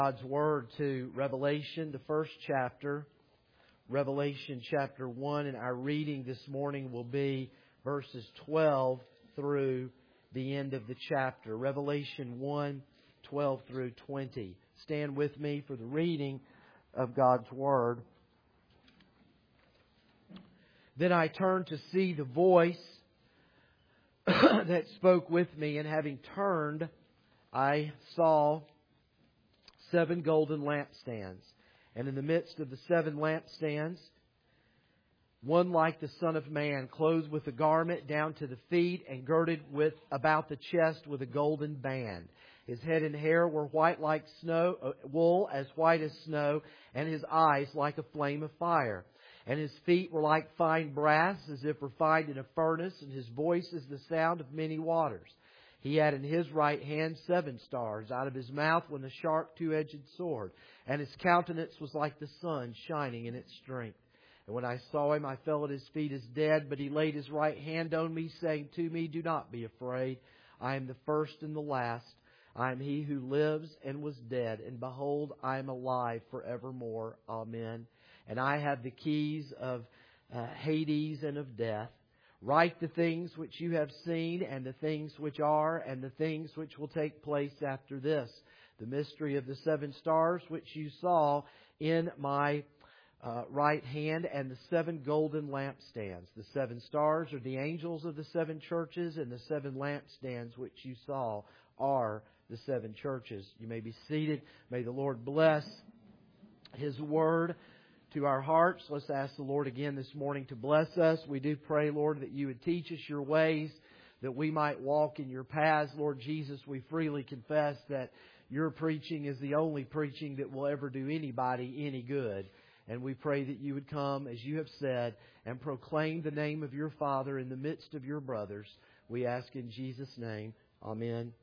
God's Word to Revelation, the first chapter, Revelation chapter 1, and our reading this morning will be verses 12 through the end of the chapter. Revelation 1, 12 through 20. Stand with me for the reading of God's Word. Then I turned to see the voice that spoke with me, and having turned, I saw 7 golden lampstands. And in the midst of the 7 lampstands, one like the Son of Man, clothed with a garment down to the feet and girded with about the chest with a golden band. His head and hair were white like snow, wool as white as snow, and his eyes like a flame of fire. And his feet were like fine brass, as if refined in a furnace, and his voice is the sound of many waters. He had in his right hand 7 stars. Out of his mouth went a sharp 2-edged sword. And his countenance was like the sun shining in its strength. And when I saw him, I fell at his feet as dead. But he laid his right hand on me, saying to me, "Do not be afraid. I am the first and the last. I am he who lives and was dead. And behold, I am alive forevermore. Amen. And I have the keys of Hades and of death. Write the things which you have seen, and the things which are, and the things which will take place after this. The mystery of the 7 stars which you saw in my right hand, and the 7 golden lampstands. The 7 stars are the angels of the 7 churches, and the 7 lampstands which you saw are the 7 churches." You may be seated. May the Lord bless His Word to our hearts. Let's ask the Lord again this morning to bless us. We do pray, Lord, that you would teach us your ways, that we might walk in your paths. Lord Jesus, we freely confess that your preaching is the only preaching that will ever do anybody any good. And we pray that you would come, as you have said, and proclaim the name of your Father in the midst of your brothers. We ask in Jesus' name. Amen.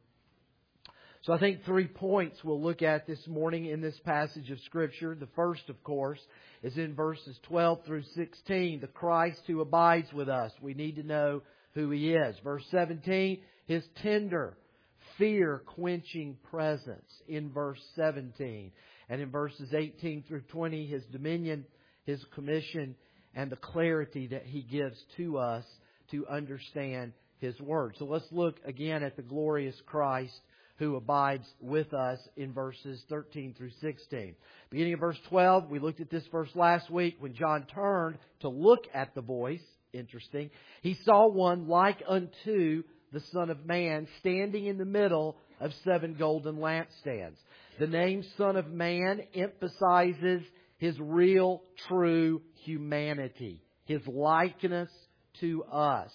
So I think 3 points we'll look at this morning in this passage of Scripture. The first, of course, is in verses 12 through 16, the Christ who abides with us. We need to know who He is. Verse 17, His tender, fear-quenching presence in verse 17. And in verses 18 through 20, His dominion, His commission, and the clarity that He gives to us to understand His Word. So let's look again at the glorious Christ who abides with us in verses 13 through 16. Beginning of verse 12, we looked at this verse last week when John turned to look at the voice. Interesting. He saw one like unto the Son of Man standing in the middle of 7 golden lampstands. The name Son of Man emphasizes His real, true humanity, His likeness to us.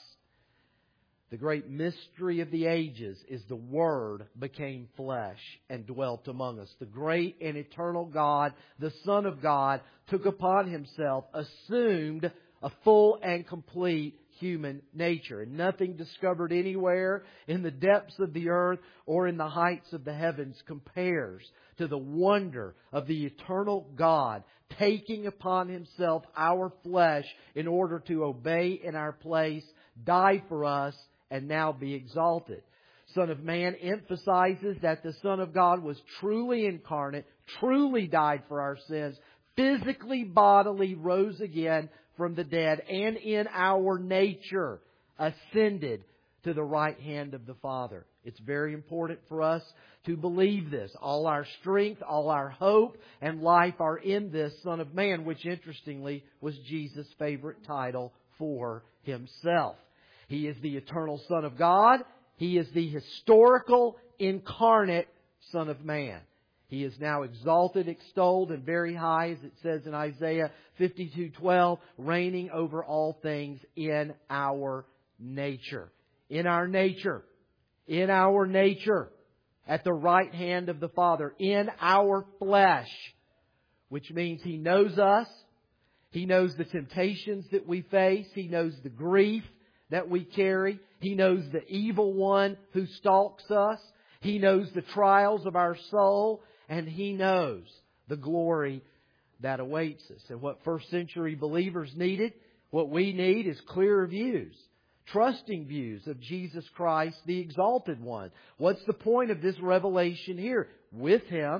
The great mystery of the ages is the Word became flesh and dwelt among us. The great and eternal God, the Son of God, took upon Himself, assumed a full and complete human nature. And nothing discovered anywhere in the depths of the earth or in the heights of the heavens compares to the wonder of the eternal God taking upon Himself our flesh in order to obey in our place, die for us, and now be exalted. Son of Man emphasizes that the Son of God was truly incarnate, truly died for our sins, physically, bodily rose again from the dead, and in our nature ascended to the right hand of the Father. It's very important for us to believe this. All our strength, all our hope, and life are in this Son of Man, which interestingly was Jesus' favorite title for Himself. He is the eternal Son of God. He is the historical, incarnate Son of Man. He is now exalted, extolled, and very high, as it says in Isaiah 52:12, reigning over all things in our nature. In our nature. In our nature. At the right hand of the Father. In our flesh. Which means He knows us. He knows the temptations that we face. He knows the grief that we carry. He knows the evil one who stalks us. He knows the trials of our soul. And He knows the glory that awaits us. And what first century believers needed, what we need is clearer views. Trusting views of Jesus Christ, the exalted one. What's the point of this revelation here? With Him,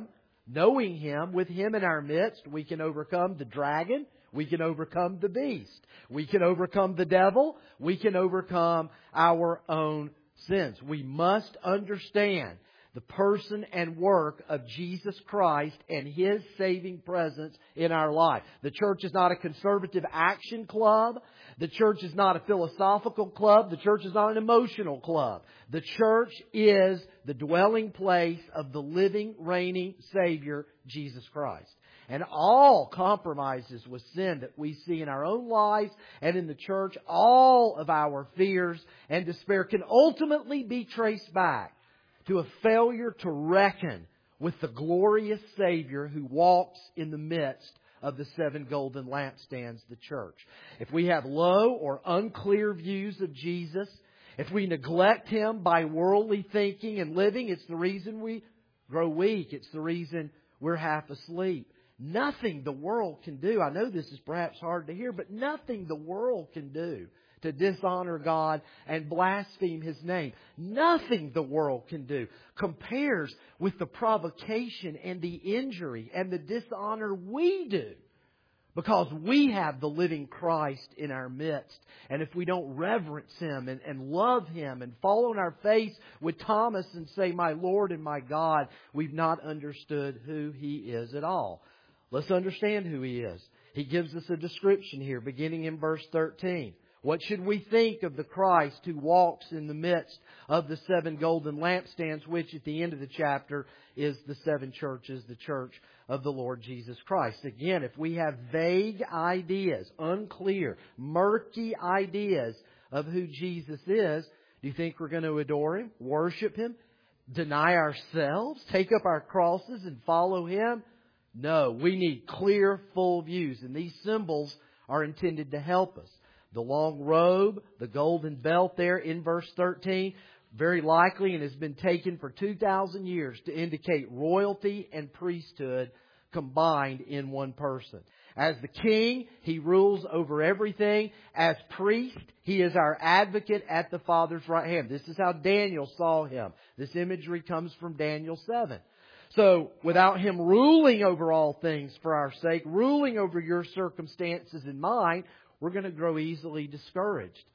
Knowing Him, with Him in our midst, we can overcome the dragon. We can overcome the beast. We can overcome the devil. We can overcome our own sins. We must understand the person and work of Jesus Christ and His saving presence in our life. The church is not a conservative action club. The church is not a philosophical club. The church is not an emotional club. The church is the dwelling place of the living, reigning Savior, Jesus Christ. And all compromises with sin that we see in our own lives and in the church, all of our fears and despair can ultimately be traced back to a failure to reckon with the glorious Savior who walks in the midst of the 7 golden lampstands, the church. If we have low or unclear views of Jesus, if we neglect Him by worldly thinking and living, it's the reason we grow weak. It's the reason we're half asleep. Nothing the world can do. I know this is perhaps hard to hear, but nothing the world can do to dishonor God and blaspheme His name. Nothing the world can do compares with the provocation and the injury and the dishonor we do, because we have the living Christ in our midst. And if we don't reverence Him and love Him and fall on our face with Thomas and say, "My Lord and my God," we've not understood who He is at all. Let's understand who He is. He gives us a description here beginning in verse 13. What should we think of the Christ who walks in the midst of the 7 golden lampstands, which at the end of the chapter is the 7 churches, the church of the Lord Jesus Christ? Again, if we have vague ideas, unclear, murky ideas of who Jesus is, do you think we're going to adore Him, worship Him, deny ourselves, take up our crosses and follow Him? No, we need clear, full views. And these symbols are intended to help us. The long robe, the golden belt there in verse 13, very likely and has been taken for 2,000 years to indicate royalty and priesthood combined in one person. As the king, He rules over everything. As priest, He is our advocate at the Father's right hand. This is how Daniel saw Him. This imagery comes from Daniel 7. So, without Him ruling over all things for our sake, ruling over your circumstances and mine, we're going to grow easily discouraged.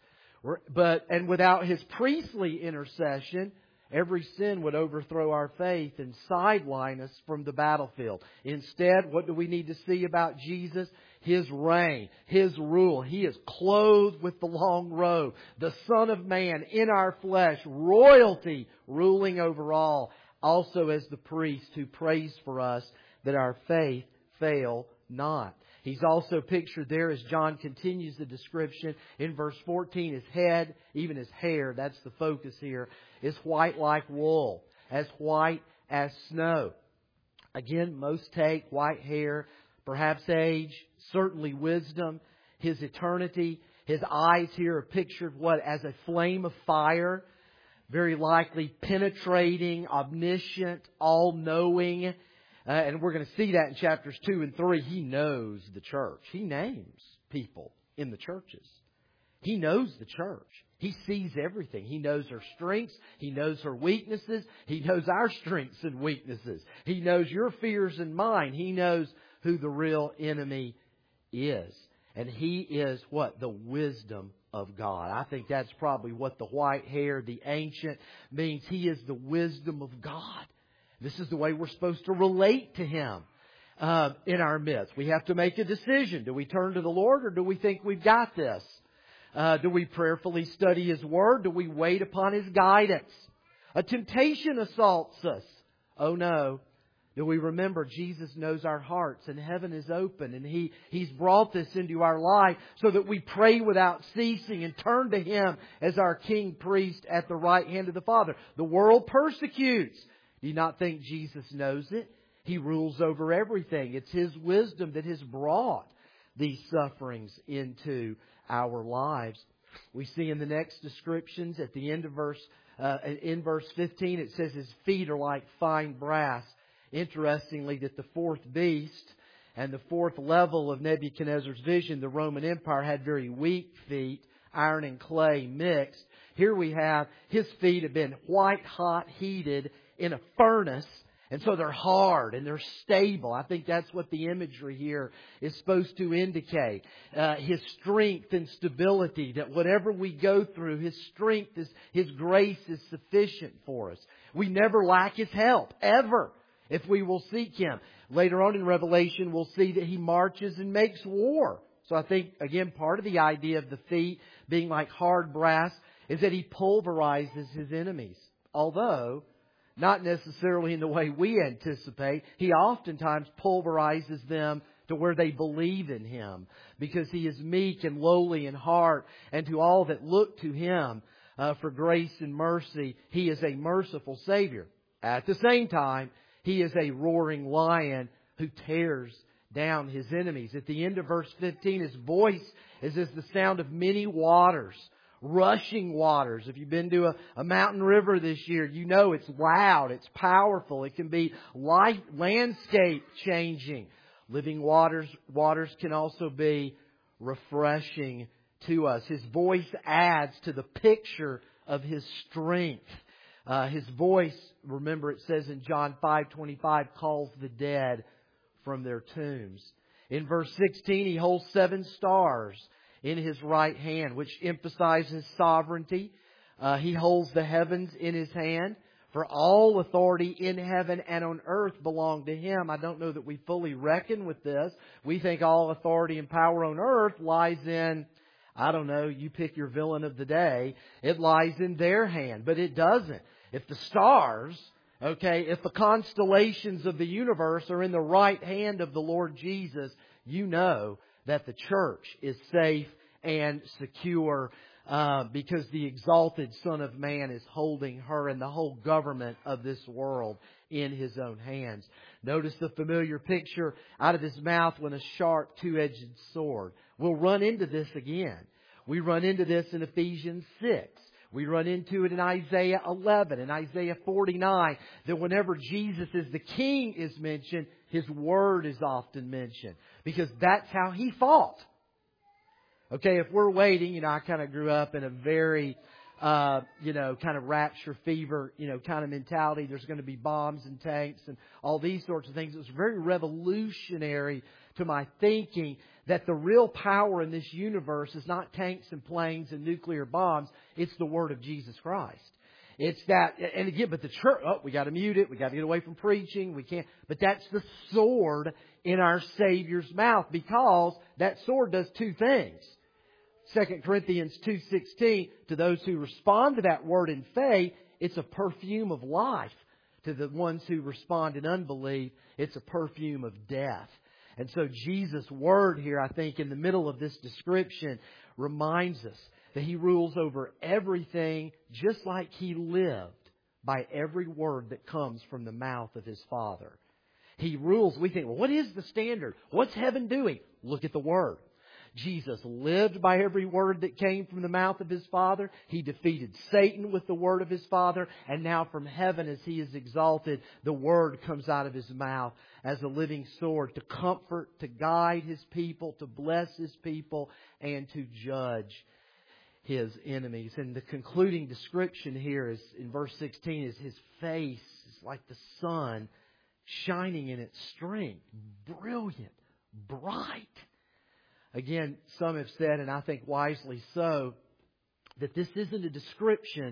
And without His priestly intercession, every sin would overthrow our faith and sideline us from the battlefield. Instead, what do we need to see about Jesus? His reign, His rule. He is clothed with the long robe, the Son of Man in our flesh, royalty ruling over all. Also as the priest who prays for us that our faith fail not. He's also pictured there as John continues the description in verse 14. His head, even His hair, that's the focus here, is white like wool, as white as snow. Again, most take white hair, perhaps age, certainly wisdom, His eternity. His eyes here are pictured as a flame of fire, very likely penetrating, omniscient, all-knowing. And we're going to see that in chapters 2 and 3. He knows the church. He names people in the churches. He knows the church. He sees everything. He knows her strengths. He knows her weaknesses. He knows our strengths and weaknesses. He knows your fears and mine. He knows who the real enemy is. And He is what? The wisdom of God. I think that's probably what the white hair, the ancient, means. He is the wisdom of God. This is the way we're supposed to relate to Him in our midst. We have to make a decision. Do we turn to the Lord, or do we think we've got this? Do we prayerfully study His Word? Do we wait upon His guidance? A temptation assaults us. Oh no. Do we remember Jesus knows our hearts and heaven is open, and He's brought this into our life so that we pray without ceasing and turn to Him as our King Priest at the right hand of the Father. The world persecutes. Do you not think Jesus knows it? He rules over everything. It's His wisdom that has brought these sufferings into our lives. We see in the next descriptions at the end of verse 15, it says His feet are like fine brass. Interestingly, that the fourth beast and the fourth level of Nebuchadnezzar's vision, the Roman Empire, had very weak feet, iron and clay mixed. Here we have His feet have been white hot heated in a furnace, And so they're hard and they're stable. I think that's what the imagery here is supposed to indicate. His strength and stability, that whatever we go through, His strength, His grace is sufficient for us. We never lack His help, ever, if we will seek Him. Later on in Revelation, we'll see that He marches and makes war. So I think, again, part of the idea of the feet being like hard brass is that He pulverizes His enemies. Although, not necessarily in the way we anticipate, He oftentimes pulverizes them to where they believe in Him, because He is meek and lowly in heart, and to all that look to Him for grace and mercy, He is a merciful Savior. At the same time, He is a roaring lion who tears down His enemies. At the end of verse 15, His voice is as the sound of many waters, rushing waters. If you've been to a mountain river this year, you know it's loud, it's powerful. It can be landscape changing. Living waters can also be refreshing to us. His voice adds to the picture of His strength. His voice, remember it says in John 5:25, calls the dead from their tombs. In verse 16, He holds 7 stars in His right hand, which emphasizes sovereignty. He holds the heavens in His hand. For all authority in heaven and on earth belong to Him. I don't know that we fully reckon with this. We think all authority and power on earth lies in, I don't know, you pick your villain of the day. It lies in their hand, but it doesn't. If the stars, if the constellations of the universe are in the right hand of the Lord Jesus, you know that the church is safe and secure because the exalted Son of Man is holding her and the whole government of this world in His own hands. Notice the familiar picture, out of His mouth went a sharp two-edged sword. We'll run into this again. We run into this in Ephesians 6. We run into it in Isaiah 11 and Isaiah 49, that whenever Jesus as the King is mentioned, His Word is often mentioned, because that's how He fought. Okay, if we're waiting, I kind of grew up in a very, kind of rapture fever, kind of mentality. There's going to be bombs and tanks and all these sorts of things. It was very revolutionary to my thinking that the real power in this universe is not tanks and planes and nuclear bombs. It's the Word of Jesus Christ. It's that, and again, but the church, we got to mute it. We got to get away from preaching. We can't, but that's the sword in our Savior's mouth, because that sword does 2 things. 2 Corinthians 2:16, to those who respond to that word in faith, it's a perfume of life. To the ones who respond in unbelief, it's a perfume of death. And so Jesus' word here, I think, in the middle of this description, reminds us that He rules over everything, just like He lived by every word that comes from the mouth of His Father. He rules. We think, well, what is the standard? What's heaven doing? Look at the Word. Jesus lived by every word that came from the mouth of His Father. He defeated Satan with the word of His Father. And now from heaven, as He is exalted, the Word comes out of His mouth as a living sword to comfort, to guide His people, to bless His people, and to judge His enemies. And the concluding description here is in verse 16 is His face is like the sun shining in its strength, brilliant, bright. Again, some have said, and I think wisely so, that this isn't a description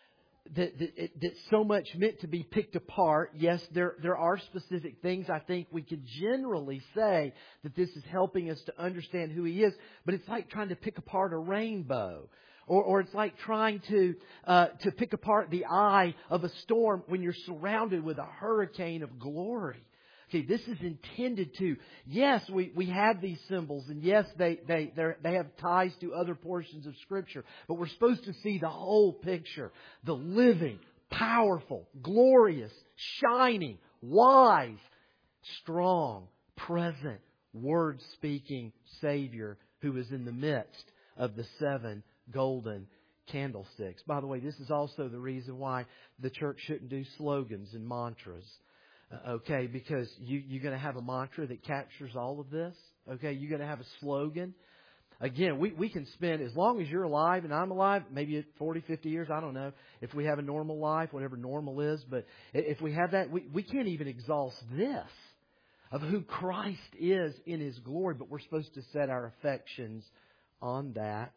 that's so much meant to be picked apart. Yes, there are specific things I think we could generally say that this is helping us to understand who He is, but it's like trying to pick apart a rainbow. Or it's like trying to pick apart the eye of a storm when you're surrounded with a hurricane of glory. Okay, this is intended to, yes, we have these symbols, and yes, they have ties to other portions of Scripture, but we're supposed to see the whole picture. The living, powerful, glorious, shining, wise, strong, present, word-speaking Savior who is in the midst of the 7 golden candlesticks. By the way, this is also the reason why the church shouldn't do slogans and mantras. Okay, because you're going to have a mantra that captures all of this. Okay, you're going to have a slogan. Again, we can spend, as long as you're alive and I'm alive, maybe at 40, 50 years, I don't know, if we have a normal life, whatever normal is, but if we have that, we can't even exhaust this of who Christ is in His glory, but we're supposed to set our affections on that.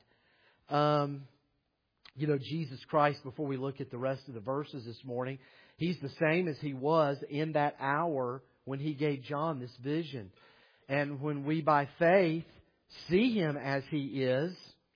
Jesus Christ, before we look at the rest of the verses this morning, He's the same as He was in that hour when He gave John this vision. And when we, by faith, see Him as He is,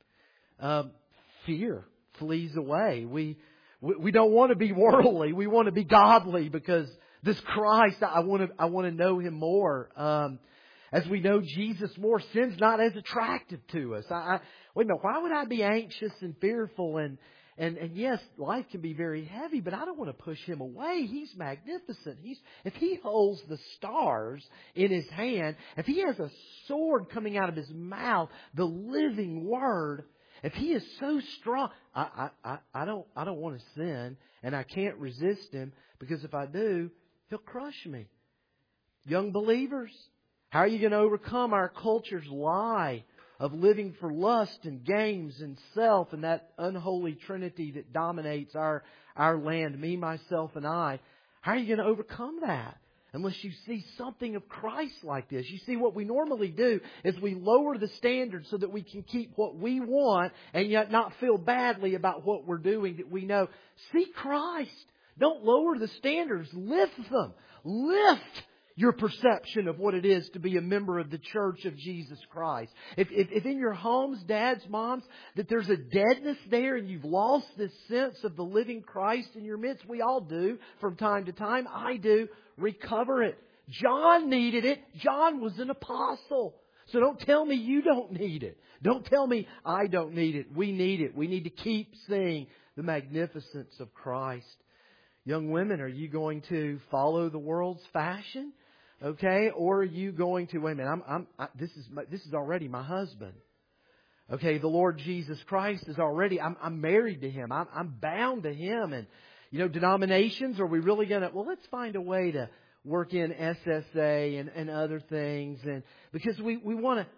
fear flees away. We don't want to be worldly. We want to be godly, because this Christ, I want to know Him more. As we know Jesus more, sin's not as attractive to us. Wait a minute, why would I be anxious and fearful? And yes, life can be very heavy, but I don't want to push Him away. He's magnificent. If He holds the stars in His hand, if He has a sword coming out of His mouth, the living Word, if He is so strong, I don't want to sin, and I can't resist Him, because if I do, He'll crush me. Young believers, how are you going to overcome our culture's lie of living for lust and games and self and that unholy trinity that dominates our land, me, myself, and I? How are you going to overcome that unless you see something of Christ like this? You see, what we normally do is we lower the standard so that we can keep what we want and yet not feel badly about what we're doing that we know. See Christ. Don't lower the standards. Lift them. Lift your perception of what it is to be a member of the Church of Jesus Christ. If in your homes, dads, moms, that there's a deadness there and you've lost this sense of the living Christ in your midst, we all do from time to time. I do. Recover it. John needed it. John was an apostle. So don't tell me you don't need it. Don't tell me I don't need it. We need it. We need to keep seeing the magnificence of Christ. Young women, are you going to follow the world's fashion? Okay, or are you going to, wait a minute, this is already my husband. Okay, the Lord Jesus Christ is already, I'm married to Him. I'm bound to Him. And, denominations, are we really going to, let's find a way to work in SSA and other things. And because we want to,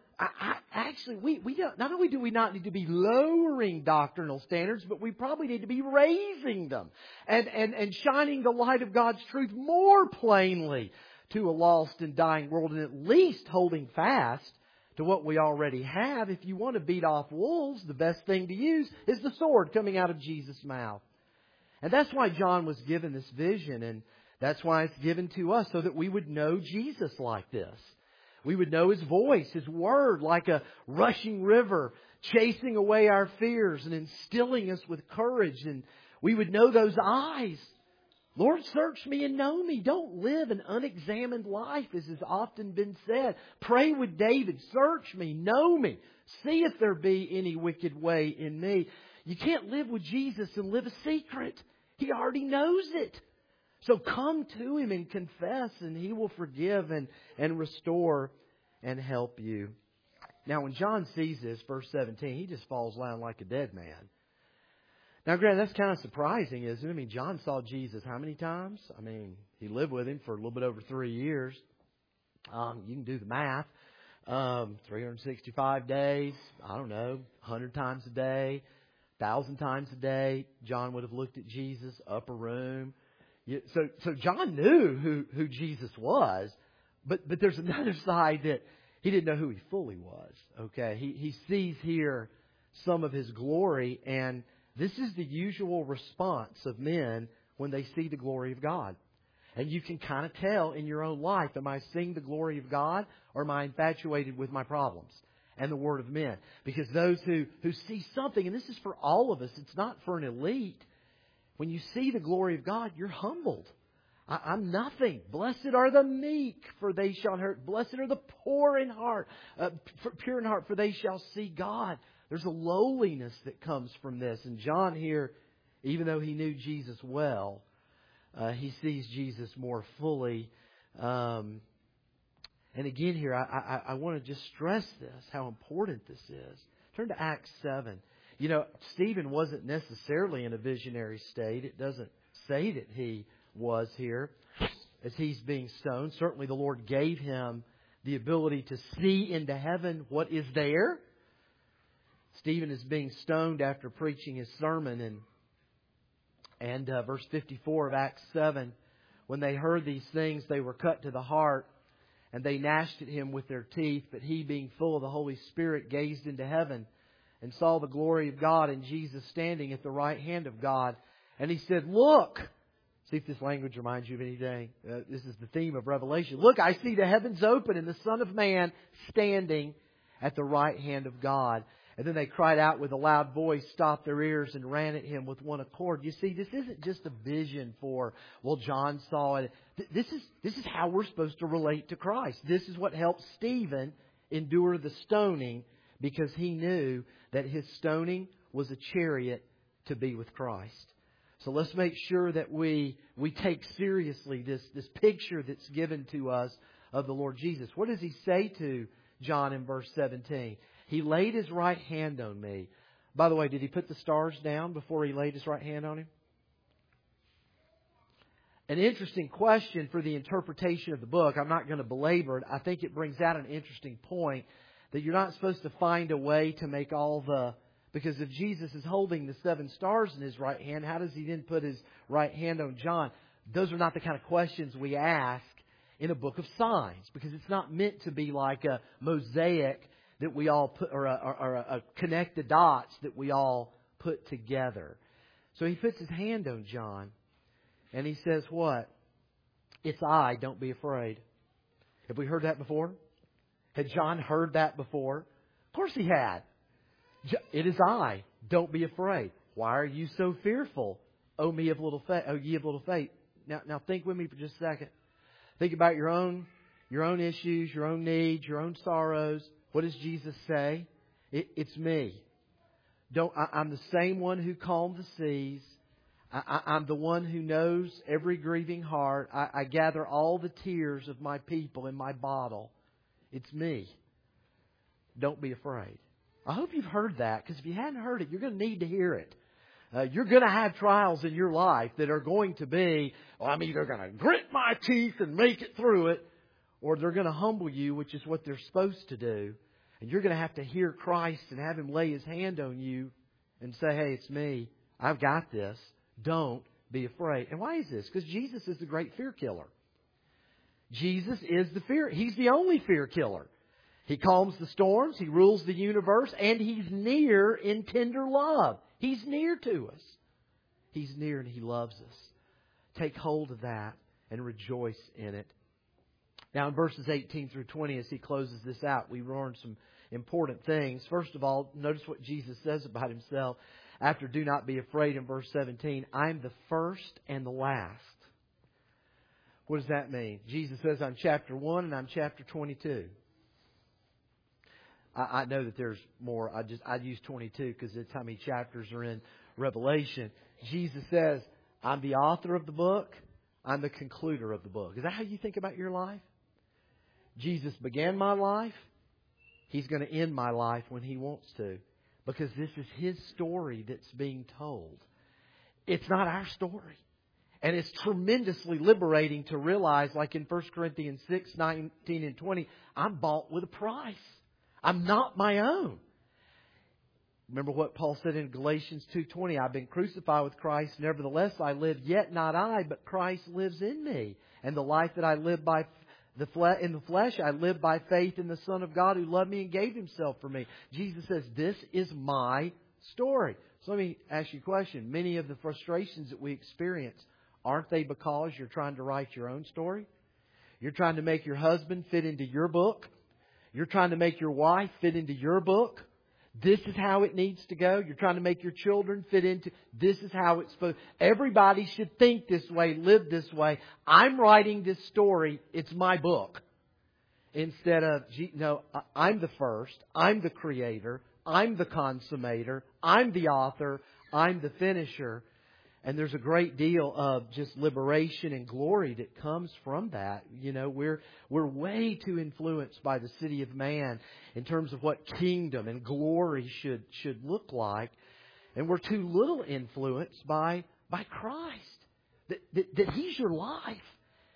we don't, not only do we not need to be lowering doctrinal standards, but we probably need to be raising them and shining the light of God's truth more plainly to a lost and dying world, and at least holding fast to what we already have. If you want to beat off wolves, the best thing to use is the sword coming out of Jesus' mouth. And that's why John was given this vision, and that's why it's given to us, so that we would know Jesus like this. We would know His voice, His Word, like a rushing river, chasing away our fears and instilling us with courage. And we would know those eyes. Lord, search me and know me. Don't live an unexamined life, as has often been said. Pray with David, search me, know me. See if there be any wicked way in me. You can't live with Jesus and live a secret. He already knows it. So come to Him and confess, and He will forgive and restore and help you. Now, when John sees this, verse 17, he just falls down like a dead man. Now, granted, that's kind of surprising, isn't it? I mean, John saw Jesus how many times? I mean, he lived with Him for a little bit over 3 years. You can do the math. 365 days, I don't know, 100 times a day, 1,000 times a day. John would have looked at Jesus, upper room. So John knew who Jesus was, but there's another side that he didn't know who He fully was. Okay, he sees here some of His glory, and this is the usual response of men when they see the glory of God. And you can kind of tell in your own life, am I seeing the glory of God, or am I infatuated with my problems and the word of men? Because those who see something, and this is for all of us, it's not for an elite. When you see the glory of God, you're humbled. I'm nothing. Blessed are the meek, for they shall inherit. Blessed are the poor in heart, pure in heart, for they shall see God. There's a lowliness that comes from this. And John here, even though he knew Jesus well, he sees Jesus more fully. And again here, I want to just stress this, how important this is. Turn to Acts 7. Stephen wasn't necessarily in a visionary state. It doesn't say that he was here as he's being stoned. Certainly the Lord gave him the ability to see into heaven what is there. Stephen is being stoned after preaching his sermon. And verse 54 of Acts 7, when they heard these things, they were cut to the heart, and they gnashed at him with their teeth. But he, being full of the Holy Spirit, gazed into heaven and saw the glory of God and Jesus standing at the right hand of God. And he said, "Look," see if this language reminds you of anything. This is the theme of Revelation. "Look, I see the heavens open and the Son of Man standing at the right hand of God." And then they cried out with a loud voice, stopped their ears, and ran at him with one accord. You see, this isn't just a vision for, well, John saw it. This is how we're supposed to relate to Christ. This is what helped Stephen endure the stoning, because he knew that his stoning was a chariot to be with Christ. So let's make sure that we take seriously this picture that's given to us of the Lord Jesus. What does he say to John in verse 17? He laid his right hand on me. By the way, did he put the stars down before he laid his right hand on him? An interesting question for the interpretation of the book. I'm not going to belabor it. I think it brings out an interesting point that you're not supposed to find a way to make all the... Because if Jesus is holding the 7 stars in His right hand, how does He then put His right hand on John? Those are not the kind of questions we ask in a book of signs, because it's not meant to be like a mosaic that we all put, or a connect the dots that we all put together. So He puts His hand on John, and He says what? "It's I, don't be afraid." Have we heard that before? Had John heard that before? Of course he had. "It is I, don't be afraid. Why are you so fearful, O ye of little faith?" Now think with me for just a second. Think about your own issues, your own needs, your own sorrows. What does Jesus say? It's me. I'm the same one who calmed the seas. I'm the one who knows every grieving heart. I gather all the tears of my people in my bottle. It's me. Don't be afraid. I hope you've heard that, because if you hadn't heard it, you're going to need to hear it. You're going to have trials in your life that are going to be, well, I'm either going to grit my teeth and make it through it, or they're going to humble you, which is what they're supposed to do. And you're going to have to hear Christ and have Him lay His hand on you and say, "Hey, it's me. I've got this. Don't be afraid." And why is this? Because Jesus is the great fear killer. Jesus is the fear. He's the only fear killer. He calms the storms. He rules the universe. And He's near in tender love. He's near to us. He's near and He loves us. Take hold of that and rejoice in it. Now in verses 18 through 20, as he closes this out, we learn some important things. First of all, notice what Jesus says about Himself. After "do not be afraid" in verse 17, "I'm the first and the last." What does that mean? Jesus says, "I'm chapter 1 and I'm chapter 22. I know that there's more. I'd use 22 because that's how many chapters are in Revelation. Jesus says, "I'm the author of the book. I'm the concluder of the book." Is that how you think about your life? Jesus began my life. He's going to end my life when He wants to, because this is His story that's being told. It's not our story. And it's tremendously liberating to realize, like in 1 Corinthians 6, 19 and 20, I'm bought with a price. I'm not my own. Remember what Paul said in Galatians 2:20, "I've been crucified with Christ. Nevertheless, I live, yet not I, but Christ lives in me. And the life that I live by in the flesh, I live by faith in the Son of God who loved me and gave Himself for me." Jesus says, this is my story. So let me ask you a question. Many of the frustrations that we experience, aren't they because you're trying to write your own story? You're trying to make your husband fit into your book. You're trying to make your wife fit into your book. This is how it needs to go. You're trying to make your children fit into... This is how it's supposed... Everybody should think this way, live this way. I'm writing this story. It's my book. Instead of, no, I'm the first. I'm the creator. I'm the consummator. I'm the author. I'm the finisher. And there's a great deal of just liberation and glory that comes from that. You know, we're way too influenced by the city of man in terms of what kingdom and glory should look like. And we're too little influenced by Christ. That He's your life.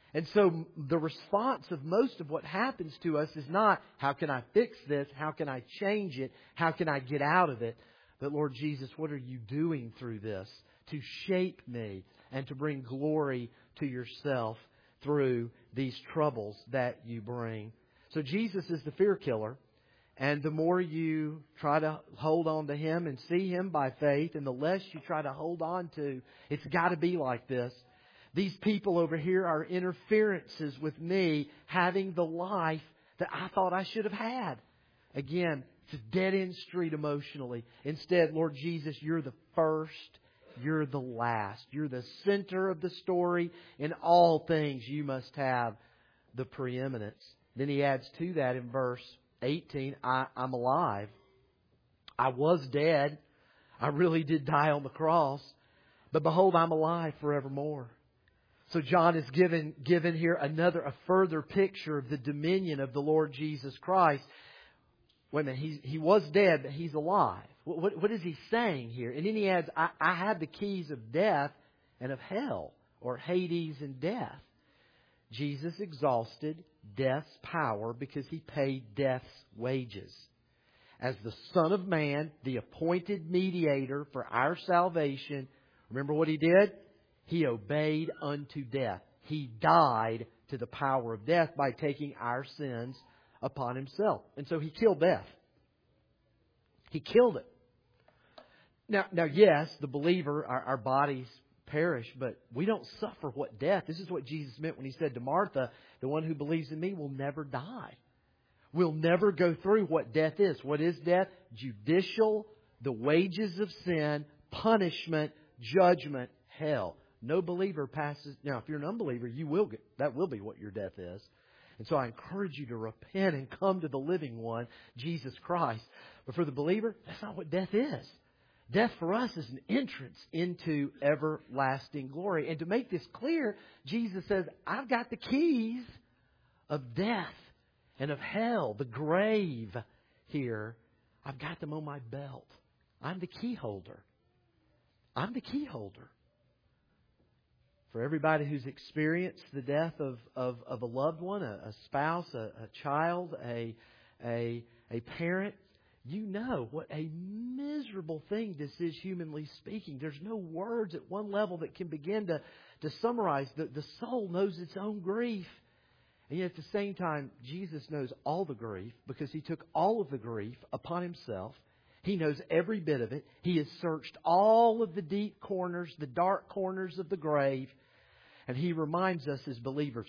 And so the response of most of what happens to us is not, how can I fix this? How can I change it? How can I get out of it? But Lord Jesus, what are you doing through this to shape me and to bring glory to yourself through these troubles that you bring? So Jesus is the fear killer. And the more you try to hold on to Him and see Him by faith, and the less you try to hold on to, it's got to be like this. These people over here are interferences with me having the life that I thought I should have had. Again, it's a dead-end street emotionally. Instead, Lord Jesus, you're the first, you're the last. You're the center of the story. In all things, you must have the preeminence. Then He adds to that in verse 18, I'm alive. I was dead. I really did die on the cross. But behold, I'm alive forevermore. So John is given here a further picture of the dominion of the Lord Jesus Christ. Wait a minute, he was dead, but He's alive. What is he saying here? And then he adds, I have the keys of death and of hell, or Hades and death. Jesus exhausted death's power because He paid death's wages. As the Son of Man, the appointed mediator for our salvation, remember what He did? He obeyed unto death. He died to the power of death by taking our sins upon Himself. And so He killed death. He killed it. Now, yes, the believer, our bodies perish, but we don't suffer what death. This is what Jesus meant when He said to Martha, the one who believes in me will never die. We'll never go through what death is. What is death? Judicial, the wages of sin, punishment, judgment, hell. No believer passes. Now, if you're an unbeliever, that will be what your death is. And so I encourage you to repent and come to the living one, Jesus Christ. But for the believer, that's not what death is. Death for us is an entrance into everlasting glory. And to make this clear, Jesus says, I've got the keys of death and of hell, the grave here. I've got them on my belt. I'm the key holder. I'm the key holder. For everybody who's experienced the death of a loved one, a spouse, a child, a parent, you know what a miserable thing this is, humanly speaking. There's no words at one level that can begin to summarize. The soul knows its own grief. And yet at the same time, Jesus knows all the grief because He took all of the grief upon Himself. He knows every bit of it. He has searched all of the deep corners, the dark corners of the grave. And He reminds us as believers,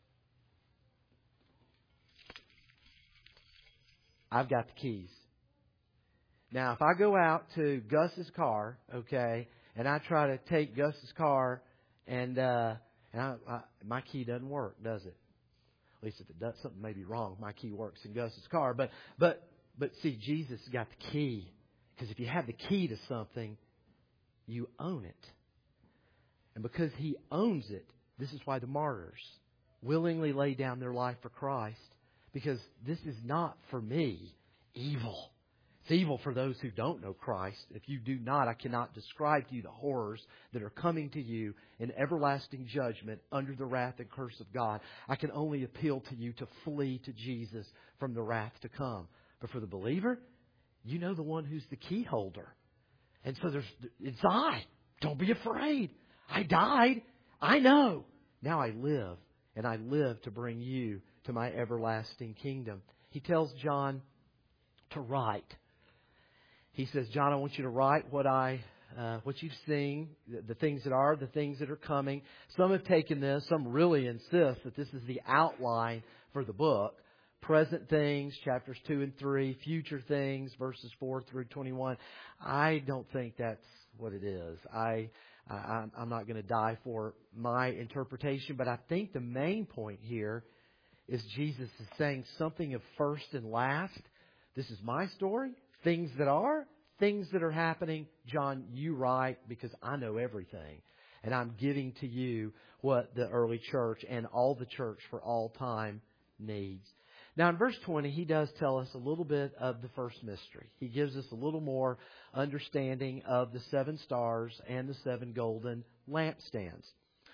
I've got the keys. Now, if I go out to Gus's car, okay, and I try to take Gus's car, and my key doesn't work, does it? At least if it does, something may be wrong. My key works in Gus's car, but see, Jesus got the key, because if you have the key to something, you own it, and because He owns it, this is why the martyrs willingly lay down their life for Christ, because this is not for me evil. It's evil for those who don't know Christ. If you do not, I cannot describe to you the horrors that are coming to you in everlasting judgment under the wrath and curse of God. I can only appeal to you to flee to Jesus from the wrath to come. But for the believer, you know the one who's the key holder. And so it's I. Don't be afraid. I died. I know. Now I live. And I live to bring you to my everlasting kingdom. He tells John to write. He says, John, I want you to write what you've seen, the things that are, the things that are coming. Some have taken this. Some really insist that this is the outline for the book. Present things, chapters 2 and 3. Future things, verses 4 through 21. I don't think that's what it is. I'm not going to die for my interpretation, but I think the main point here is Jesus is saying something of first and last. This is my story. Things that are happening. John, you write because I know everything. And I'm giving to you what the early church and all the church for all time needs. Now in verse 20, he does tell us a little bit of the first mystery. He gives us a little more understanding of the 7 stars and the 7 golden lampstands.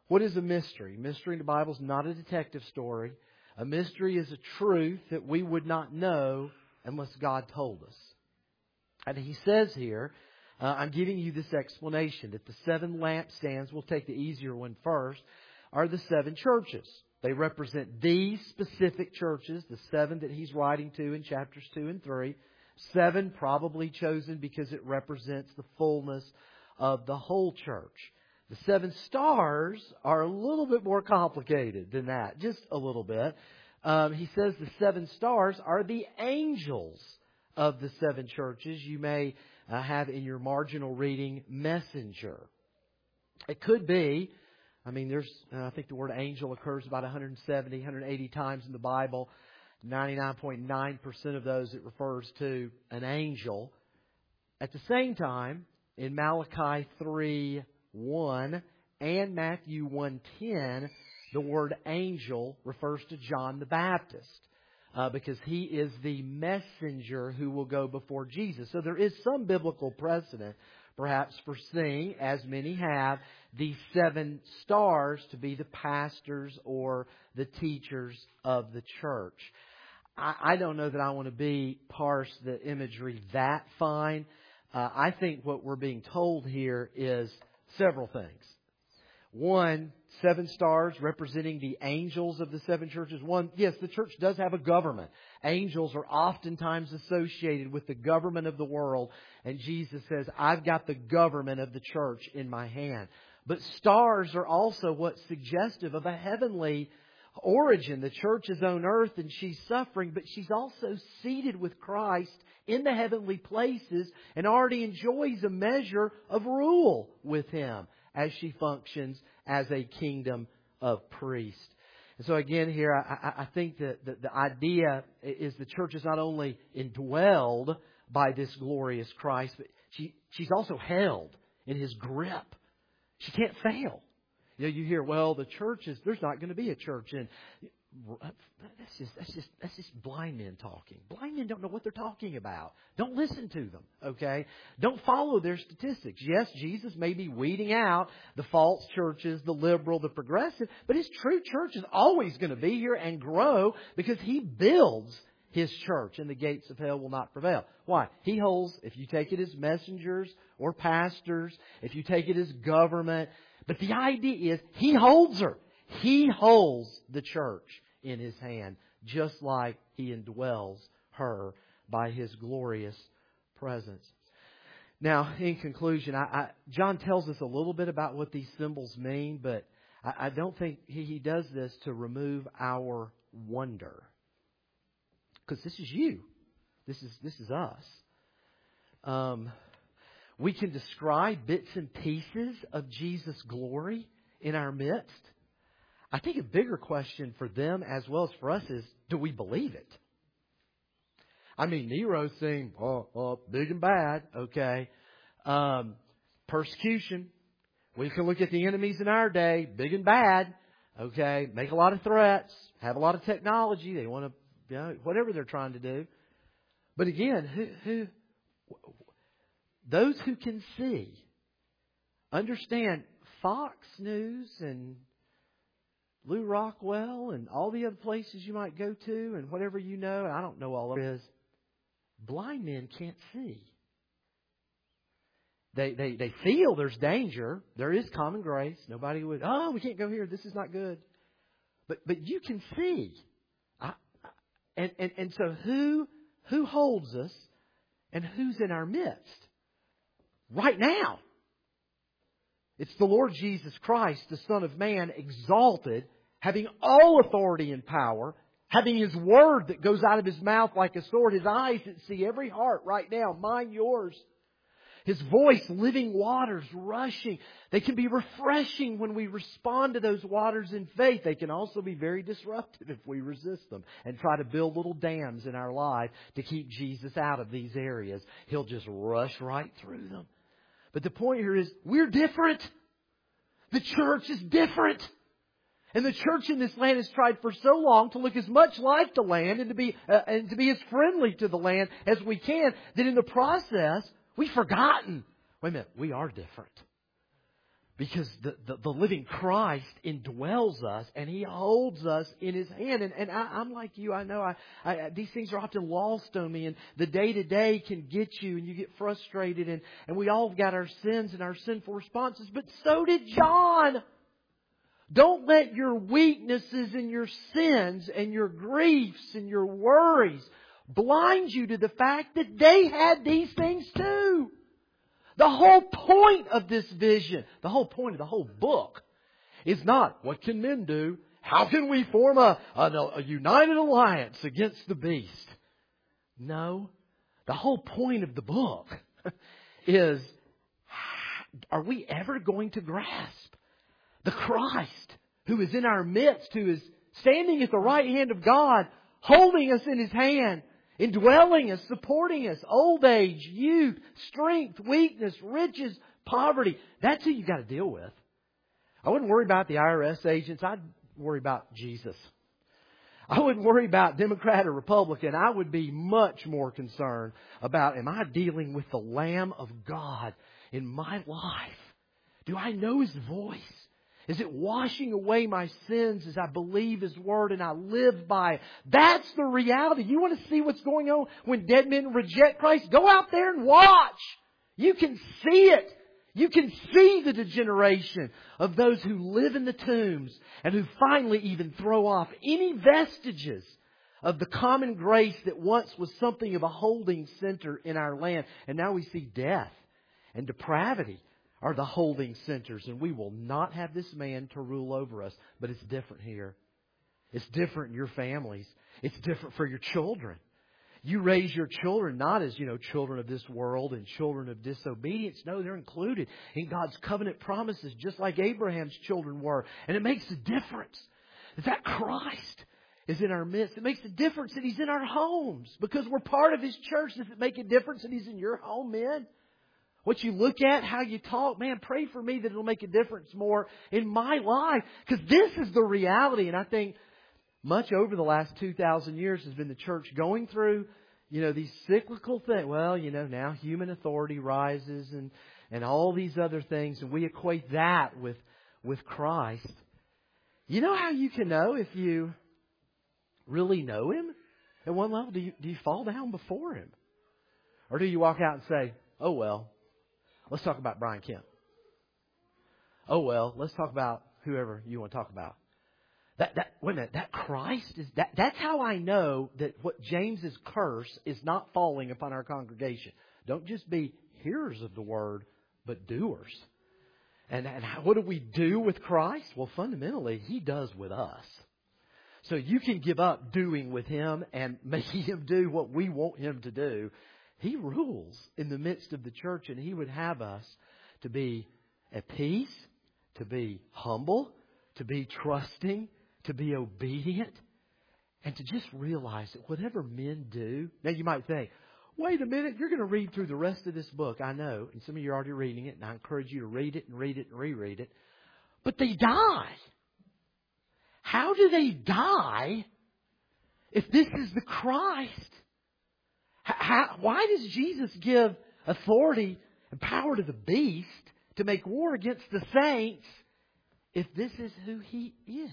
What is a mystery? Mystery in the Bible is not a detective story. A mystery is a truth that we would not know unless God told us. And He says here, I'm giving you this explanation, that the 7 lampstands, we'll take the easier one first, are the 7 churches. They represent these specific churches, the 7 that He's writing to in chapters 2 and 3. 7 probably chosen because it represents the fullness of the whole church. The 7 stars are a little bit more complicated than that, just a little bit. He says the 7 stars are the angels of the 7 churches. You may have in your marginal reading, messenger. It could be, I think the word angel occurs about 170, 180 times in the Bible. 99.9% of those it refers to an angel. At the same time, in Malachi 3:1 and Matthew 1:10, the word angel refers to John the Baptist. Because he is the messenger who will go before Jesus. So there is some biblical precedent, perhaps, for seeing, as many have, these 7 stars to be the pastors or the teachers of the church. I don't know that I want to parse the imagery that fine. I think what we're being told here is several things. 1, 7 stars representing the angels of the 7 churches. 1, yes, the church does have a government. Angels are oftentimes associated with the government of the world. And Jesus says, I've got the government of the church in my hand. But stars are also what's suggestive of a heavenly origin. The church is on earth and she's suffering, but she's also seated with Christ in the heavenly places and already enjoys a measure of rule with Him as she functions as a kingdom of priests. And so again here, I think that the idea is the church is not only indwelled by this glorious Christ, but she's also held in His grip. She can't fail. You hear, well, there's not going to be a church. And that's just blind men talking. Blind men don't know what they're talking about. Don't listen to them, okay? Don't follow their statistics. Yes, Jesus may be weeding out the false churches, the liberal, the progressive, but His true church is always going to be here and grow because He builds His church and the gates of hell will not prevail. Why? He holds, if you take it as messengers or pastors, if you take it as government, but the idea is He holds her. He holds the church in His hand, just like He indwells her by His glorious presence. Now, in conclusion, John tells us a little bit about what these symbols mean, but I don't think he does this to remove our wonder. Because this is you. This is us. We can describe bits and pieces of Jesus' glory in our midst. I think a bigger question for them as well as for us is, do we believe it? Nero seemed big and bad, okay. Persecution. We can look at the enemies in our day, big and bad, okay. Make a lot of threats, have a lot of technology. They want to, whatever they're trying to do. But again, those who can see, understand Fox News and Lou Rockwell and all the other places you might go to and whatever you know, I don't know all of it, is blind men can't see. They feel there's danger. There is common grace. Nobody would, we can't go here. This is not good. But you can see. And so who holds us and who's in our midst? Right now. It's the Lord Jesus Christ, the Son of Man, exalted, having all authority and power, having His Word that goes out of His mouth like a sword, His eyes that see every heart right now, mine, yours. His voice, living waters rushing. They can be refreshing when we respond to those waters in faith. They can also be very disruptive if we resist them and try to build little dams in our life to keep Jesus out of these areas. He'll just rush right through them. But the point here is, we're different. The church is different. And the church in this land has tried for so long to look as much like the land and to be as friendly to the land as we can, that in the process, we've forgotten. Wait a minute, we are different. Because the living Christ indwells us and He holds us in His hand. And I'm like you, I know these things are often lost on me, and the day-to-day can get you and you get frustrated, and we all got our sins and our sinful responses, but so did John. Don't let your weaknesses and your sins and your griefs and your worries blind you to the fact that they had these things too. The whole point of this vision, the whole point of the whole book, is not what can men do? How can we form a united alliance against the beast? No. The whole point of the book is, are we ever going to grasp the Christ who is in our midst, who is standing at the right hand of God, holding us in His hand, indwelling us, supporting us, old age, youth, strength, weakness, riches, poverty. That's who you got to deal with. I wouldn't worry about the IRS agents. I'd worry about Jesus. I wouldn't worry about Democrat or Republican. I would be much more concerned about, am I dealing with the Lamb of God in my life? Do I know His voice? Is it washing away my sins as I believe His Word and I live by it? That's the reality. You want to see what's going on when dead men reject Christ? Go out there and watch. You can see it. You can see the degeneration of those who live in the tombs and who finally even throw off any vestiges of the common grace that once was something of a holding center in our land. And now we see death and depravity are the holding centers, and we will not have this man to rule over us. But it's different here. It's different in your families. It's different for your children. You raise your children not as, children of this world and children of disobedience. No, they're included in God's covenant promises, just like Abraham's children were. And it makes a difference that Christ is in our midst. It makes a difference that He's in our homes because we're part of His church. Does it make a difference that He's in your home, men? What you look at, how you talk, man, pray for me that it'll make a difference more in my life. Because this is the reality. And I think much over the last 2,000 years has been the church going through, these cyclical things. Well, now human authority rises and all these other things. And we equate that with Christ. You know how you can know if you really know Him? At one level, do you fall down before Him? Or do you walk out and say, oh, well, let's talk about Brian Kemp. Oh, well, let's talk about whoever you want to talk about. Wait a minute, that Christ is that's how I know that what James's curse is not falling upon our congregation. Don't just be hearers of the word, but doers. And what do we do with Christ? Well, fundamentally, He does with us. So you can give up doing with Him and making Him do what we want Him to do. He rules in the midst of the church, and He would have us to be at peace, to be humble, to be trusting, to be obedient, and to just realize that whatever men do... Now you might think, wait a minute, you're going to read through the rest of this book. I know, and some of you are already reading it, and I encourage you to read it and read it and reread it. But they die. How do they die if this is the Christ? Why does Jesus give authority and power to the beast to make war against the saints if this is who He is?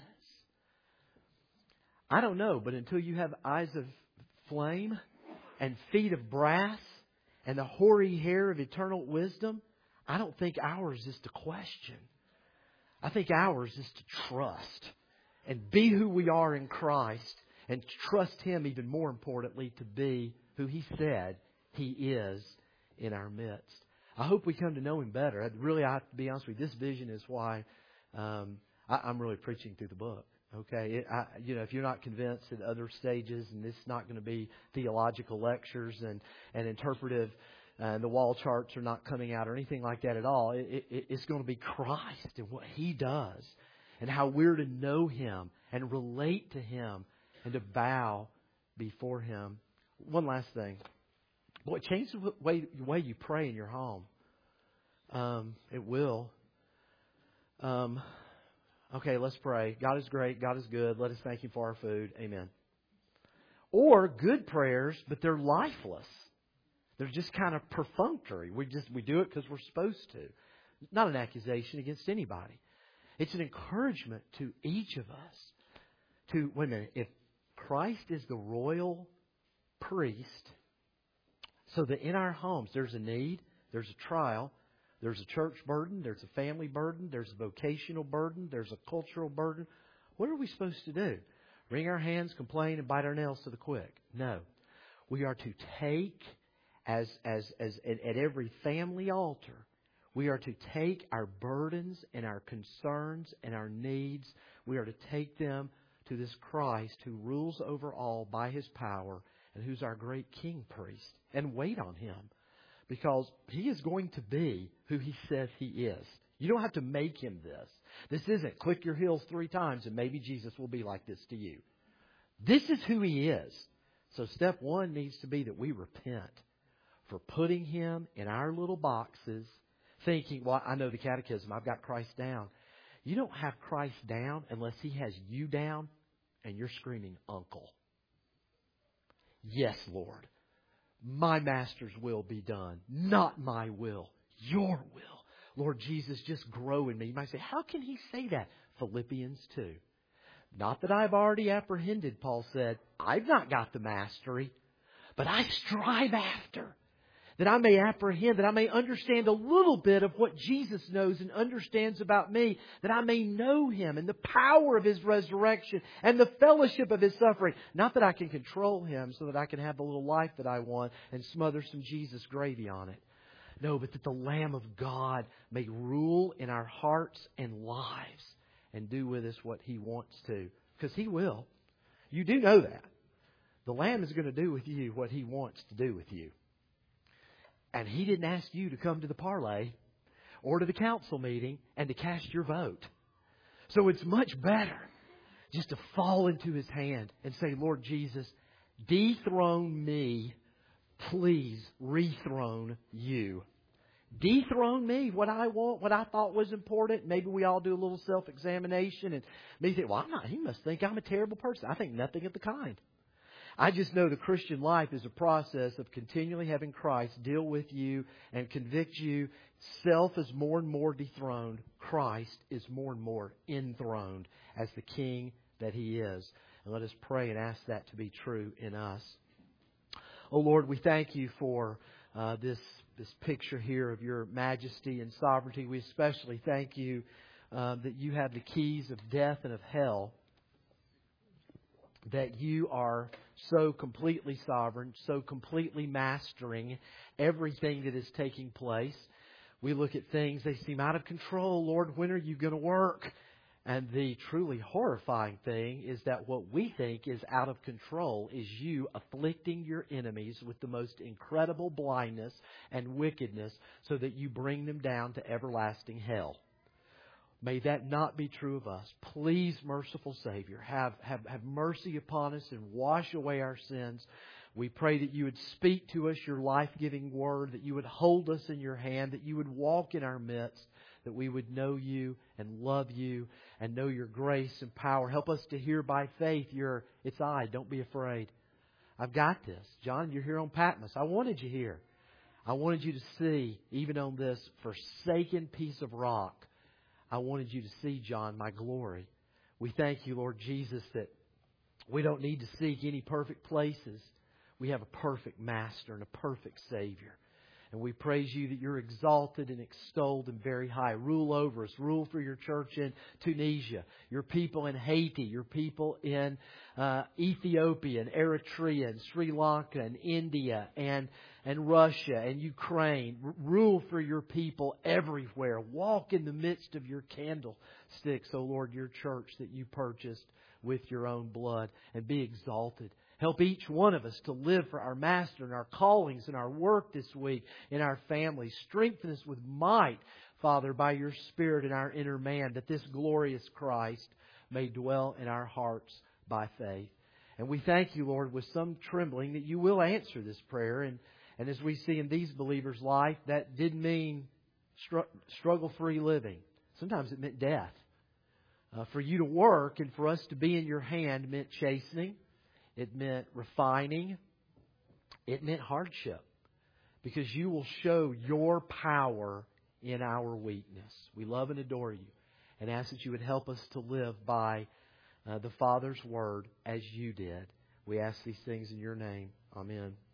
I don't know, but until you have eyes of flame and feet of brass and the hoary hair of eternal wisdom, I don't think ours is to question. I think ours is to trust and be who we are in Christ and trust Him even more importantly to be who He said He is in our midst. I hope we come to know Him better. I have to be honest with you. This vision is why I'm really preaching through the book. Okay, if you're not convinced at other stages, and this is not going to be theological lectures and interpretive, and the wall charts are not coming out or anything like that at all. It's going to be Christ and what He does, and how we're to know Him and relate to Him and to bow before Him. One last thing. Boy, change the way you pray in your home. It will. Okay, let's pray. God is great. God is good. Let us thank Him for our food. Amen. Or good prayers, but they're lifeless. They're just kind of perfunctory. We do it because we're supposed to. not an accusation against anybody. It's an encouragement to each of us to, wait a minute, if Christ is the royal priest, so that in our homes there's a need, there's a trial, there's a church burden, there's a family burden, there's a vocational burden, there's a cultural burden. What are we supposed to do? Wring our hands, complain, and bite our nails to the quick? No. We are to take, as at every family altar, we are to take our burdens and our concerns and our needs. We are to take them to this Christ who rules over all by His power and who's our great King Priest, and wait on Him, because He is going to be who He says He is. You don't have to make Him this. This isn't click your heels 3 times and maybe Jesus will be like this to you. This is who He is. So step 1 needs to be that we repent for putting Him in our little boxes, thinking, well, I know the catechism, I've got Christ down. You don't have Christ down unless He has you down and you're screaming, Uncle. Yes, Lord, my Master's will be done, not my will, your will. Lord Jesus, just grow in me. You might say, how can he say that? Philippians 2. Not that I've already apprehended, Paul said. I've not got the mastery, but I strive after, that I may apprehend, that I may understand a little bit of what Jesus knows and understands about me, that I may know Him and the power of His resurrection and the fellowship of His suffering. Not that I can control Him so that I can have the little life that I want and smother some Jesus gravy on it. No, but that the Lamb of God may rule in our hearts and lives and do with us what He wants to. Because He will. You do know that. The Lamb is going to do with you what He wants to do with you. And He didn't ask you to come to the parlay or to the council meeting and to cast your vote. So it's much better just to fall into His hand and say, Lord Jesus, dethrone me. Please rethrone you. Dethrone me, what I want, what I thought was important. Maybe we all do a little self-examination and me think, well, he must think I'm a terrible person. I think nothing of the kind. I just know the Christian life is a process of continually having Christ deal with you and convict you. Self is more and more dethroned. Christ is more and more enthroned as the King that He is. And let us pray and ask that to be true in us. Oh Lord, we thank You for this picture here of Your majesty and sovereignty. We especially thank You that You have the keys of death and of hell. That You are so completely sovereign, so completely mastering everything that is taking place. We look at things, they seem out of control. Lord, when are You going to work? And the truly horrifying thing is that what we think is out of control is You afflicting Your enemies with the most incredible blindness and wickedness so that You bring them down to everlasting hell. May that not be true of us. Please, merciful Savior, have mercy upon us and wash away our sins. We pray that You would speak to us Your life-giving word, that You would hold us in Your hand, that You would walk in our midst, that we would know You and love You and know Your grace and power. Help us to hear by faith it's I, don't be afraid. I've got this. John, you're here on Patmos. I wanted you here. I wanted you to see, even on this forsaken piece of rock, I wanted you to see, John, My glory. We thank You, Lord Jesus, that we don't need to seek any perfect places. We have a perfect Master and a perfect Savior. And we praise You that You're exalted and extolled and very high. Rule over us. Rule for Your church in Tunisia, Your people in Haiti, Your people in Ethiopia and Eritrea and Sri Lanka and India and Russia and Ukraine. Rule for Your people everywhere. Walk in the midst of Your candlesticks, O Lord, Your church that You purchased with Your own blood, and be exalted. Help each one of us to live for our Master and our callings and our work this week in our families. Strengthen us with might, Father, by Your Spirit in our inner man, that this glorious Christ may dwell in our hearts by faith. And we thank You, Lord, with some trembling that You will answer this prayer. And as we see in these believers' life, that didn't mean struggle-free living. Sometimes it meant death. For You to work and for us to be in Your hand meant chastening. It meant refining. It meant hardship. Because You will show Your power in our weakness. We love and adore You and ask that You would help us to live by the Father's Word as You did. We ask these things in Your name. Amen.